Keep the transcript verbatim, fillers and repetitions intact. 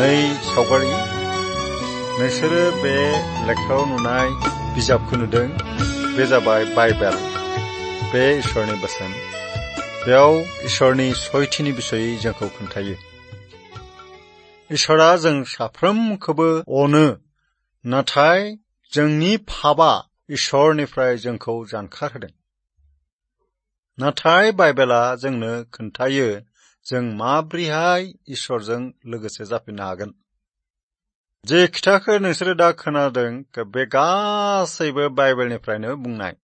नै सावगारि नोंसोरो बे लेखायाव नुनाय बिजाबखौ नुदों। बे जाबाय बाइबेल, बे इसोरनि बोसोन। बेयाव इसोरनि सयथिनि बिसयै जोंखौ खोन्थायो। इसोरा जों साफ्रोमखौबो अनो, नाथाय जोंनि पापआ इसोरनिफ्राय जोंखौ जानखार होदों। नाथाय बाइबेला जोंनो खोन्थायो जों माब्रैहाय इसोरजों लोगोसे जाफिननो हागोन। जे खोथाखौ नोंसोरो दा खोनादों बे गासैबो बाइबेलनिफ्रायनो बुंनाय।